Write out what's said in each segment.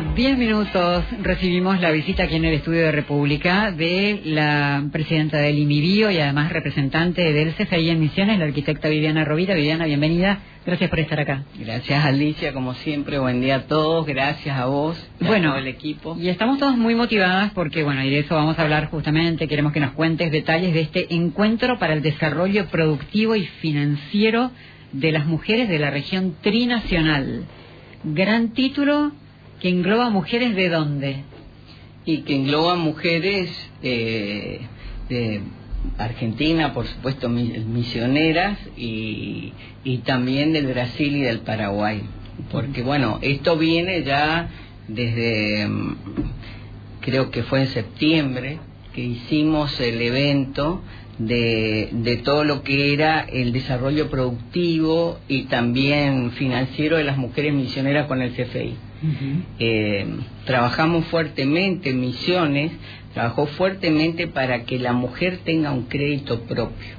10 minutos recibimos la visita aquí en el estudio de República de la presidenta del IMIBio y además representante del CFI en Misiones, la arquitecta Viviana Rovira. Viviana, bienvenida. Gracias por estar acá. Gracias, Alicia, como siempre. Buen día a todos. Gracias a vos, a todo el equipo. Y estamos todos muy motivadas porque, y de eso vamos a hablar justamente. Queremos que nos cuentes detalles de este encuentro para el desarrollo productivo y financiero de las mujeres de la región trinacional. Gran título que engloba mujeres de dónde. Y que engloba mujeres de Argentina, por supuesto, misioneras, y también del Brasil y del Paraguay. Porque, esto viene ya desde, creo que fue en septiembre, que hicimos el evento de todo lo que era el desarrollo productivo y también financiero de las mujeres misioneras con el CFI. Trabajamos fuertemente, Misiones trabajó fuertemente para que la mujer tenga un crédito propio,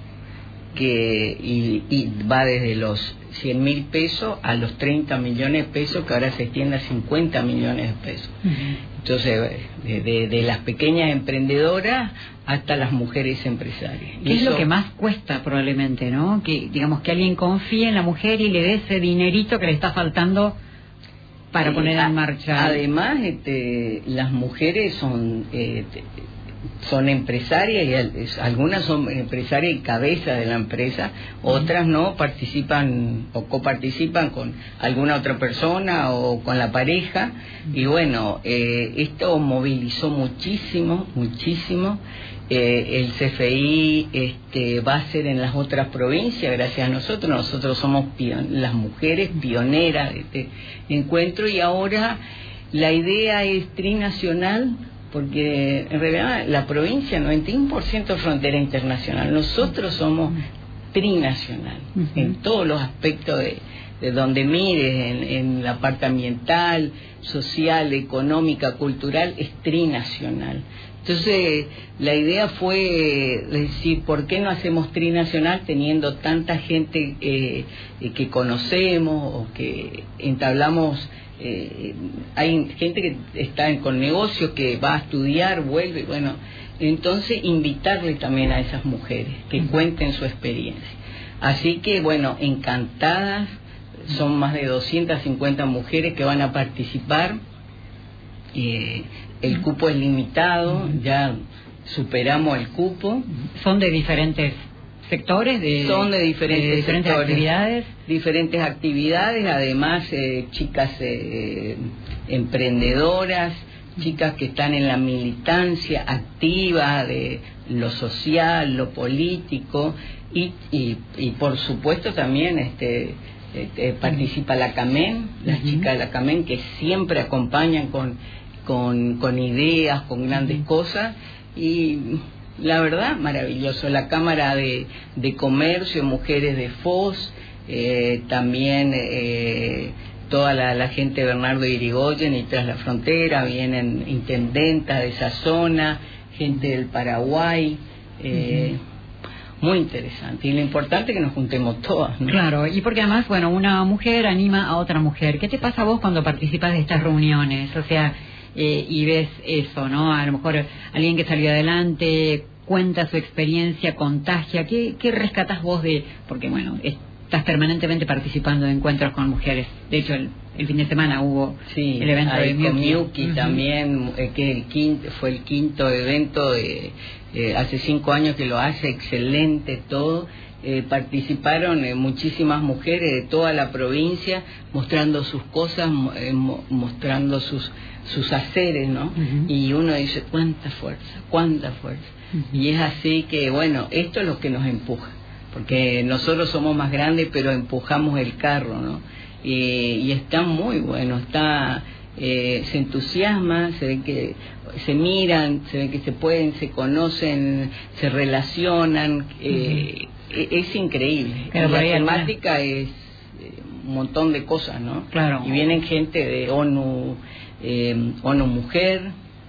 y va desde los 100.000 pesos a los 30 millones de pesos, que ahora se extiende a 50 millones de pesos. Entonces, de las pequeñas emprendedoras hasta las mujeres empresarias. ¿Qué es lo que más cuesta probablemente, no? Que alguien confíe en la mujer y le dé ese dinerito que le está faltando para poner en marcha. Además, las mujeres son empresarias, y algunas son empresarias y cabeza de la empresa, otras no, participan o coparticipan con alguna otra persona o con la pareja, y esto movilizó muchísimo. El CFI va a ser en las otras provincias, gracias a nosotros somos las mujeres pioneras de este encuentro, y ahora la idea es trinacional, porque en realidad la provincia 91% es frontera internacional, nosotros somos trinacional, en todos los aspectos de donde mires, en la parte ambiental, social, económica, cultural, es trinacional. Entonces, la idea fue decir, ¿por qué no hacemos trinacional teniendo tanta gente que conocemos o que entablamos? Hay gente que está con negocios, que va a estudiar, vuelve, entonces invitarle también a esas mujeres que cuenten su experiencia. Así que, encantadas, son más de 250 mujeres que van a participar. El cupo es limitado, ya superamos el cupo. ¿Son de diferentes sectores? Son de diferentes sectores, actividades. Diferentes actividades, además chicas emprendedoras, chicas que están en la militancia activa de lo social, lo político, y por supuesto también participa la CAMEN, las chicas de la CAMEN, que siempre acompañan con ideas, con grandes cosas, y la verdad, maravilloso. La Cámara de Comercio, Mujeres de Foz, también toda la gente de Bernardo Irigoyen y Tras la Frontera, vienen intendentas de esa zona, gente del Paraguay, muy interesante. Y lo importante es que nos juntemos todas, ¿no? Claro, y porque además, una mujer anima a otra mujer. ¿Qué te pasa a vos cuando participas de estas reuniones? O sea, y ves eso, ¿no? A lo mejor alguien que salió adelante cuenta su experiencia, contagia. ¿Qué rescatás vos de...? Porque, estás permanentemente participando de encuentros con mujeres. De hecho, el fin de semana hubo el evento de Miyuki también, que fue el quinto evento hace 5 años que lo hace, excelente todo. Participaron muchísimas mujeres de toda la provincia, mostrando sus cosas, mostrando sus haceres, ¿no? Y uno dice, cuánta fuerza. Y es así que, esto es lo que nos empuja, porque nosotros somos más grandes, pero empujamos el carro, ¿no? Y está muy bueno, se entusiasma, se ve que se miran, se ve que se conocen, se relacionan, es increíble. Pero la temática es un montón de cosas, ¿no? Claro. Y vienen gente de ONU Mujer,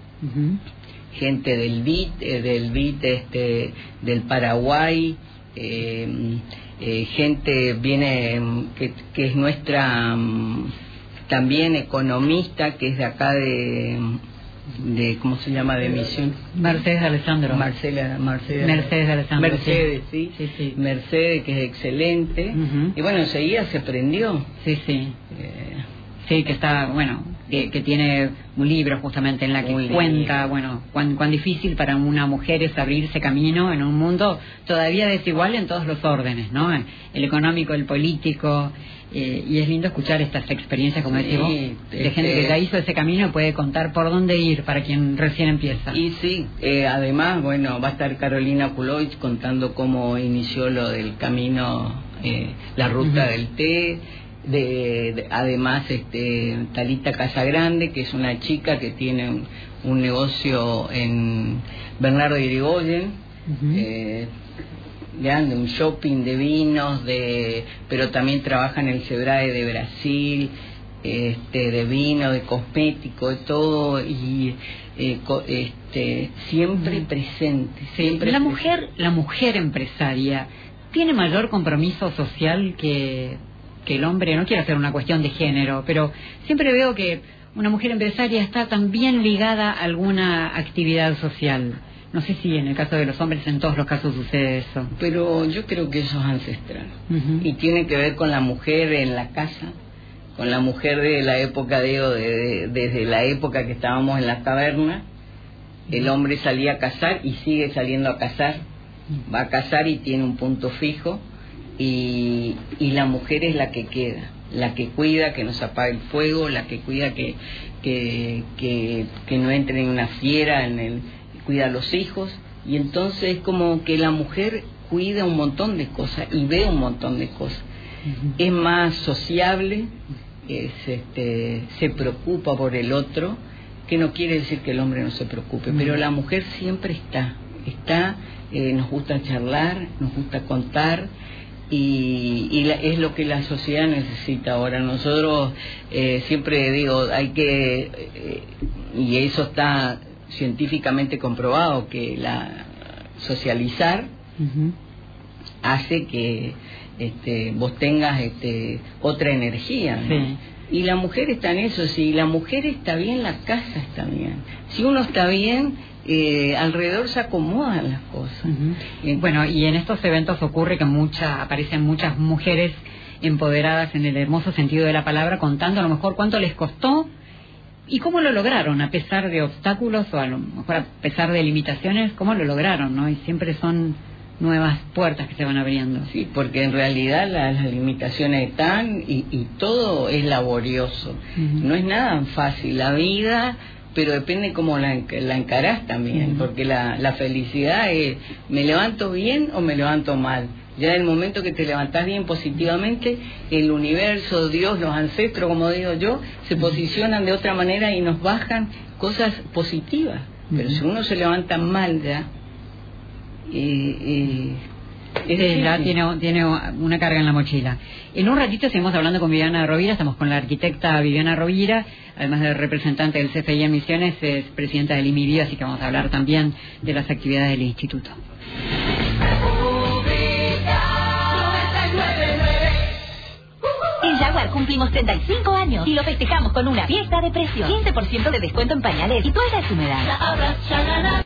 gente del BID, del Paraguay, gente viene que es nuestra también economista, que es de acá de ¿cómo se llama? De Misión. Mercedes Alessandro. Mercedes Alessandro. Mercedes, sí. Sí. Mercedes, que es excelente. Y bueno, enseguida se prendió. Sí. Sí, que está, bueno, que tiene un libro justamente en la que cuenta, bueno, cuán difícil para una mujer es abrirse camino en un mundo todavía desigual en todos los órdenes, ¿no? El económico, el político, y es lindo escuchar estas experiencias, como decís vos, de gente que ya hizo ese camino y puede contar por dónde ir para quien recién empieza. Y sí, además, bueno, va a estar Carolina Kulovic contando cómo inició lo del camino, la ruta del té. Además Talita Casagrande, que es una chica que tiene un negocio en Bernardo de Irigoyen, de un shopping de vinos, pero también trabaja en el Sebrae de Brasil, de vino, de cosmético, de todo, y siempre presente, siempre la presente. mujer empresaria tiene mayor compromiso social que el hombre. No quiero hacer una cuestión de género, pero siempre veo que una mujer empresaria está también ligada a alguna actividad social. No sé si en el caso de los hombres en todos los casos sucede eso. Pero yo creo que eso es ancestral. Y tiene que ver con la mujer en la casa, con la mujer de la época, desde la época que estábamos en la caverna. El hombre salía a cazar y sigue saliendo a cazar. Va a cazar y tiene un punto fijo. Y la mujer es la que queda, la que cuida que no se apague el fuego, la que cuida que no entre en una fiera, cuida a los hijos. Y entonces es como que la mujer cuida un montón de cosas y ve un montón de cosas. Es más sociable, se preocupa por el otro, que no quiere decir que el hombre no se preocupe, pero la mujer siempre está, nos gusta charlar, nos gusta contar. Es lo que la sociedad necesita ahora. Nosotros siempre digo, y eso está científicamente comprobado, que socializar hace que vos tengas otra energía, ¿no? Sí. Y la mujer está en eso. Si la mujer está bien, la casa está bien. Si uno está bien, alrededor se acomodan las cosas. Bueno, y en estos eventos ocurre que aparecen muchas mujeres empoderadas en el hermoso sentido de la palabra, contando a lo mejor cuánto les costó y cómo lo lograron, a pesar de obstáculos o a lo mejor a pesar de limitaciones, cómo lo lograron, ¿no? Y siempre son nuevas puertas que se van abriendo. Sí, porque en realidad las limitaciones están y todo es laborioso. No es nada fácil la vida, pero depende cómo la encarás también, porque la felicidad es, ¿me levanto bien o me levanto mal? Ya en el momento que te levantás bien positivamente, el universo, Dios, los ancestros, como digo yo, se posicionan de otra manera y nos bajan cosas positivas. Pero si uno se levanta mal ya, ya tiene una carga en la mochila. En un ratito seguimos hablando con Viviana Rovira. Estamos con la arquitecta Viviana Rovira, además de representante del CFI en Misiones, es presidenta del IMIBI, así que vamos a hablar también de las actividades del instituto. En Jaguar cumplimos 35 años y lo festejamos con una fiesta de precios. 15% de descuento en pañales y toallas húmedas.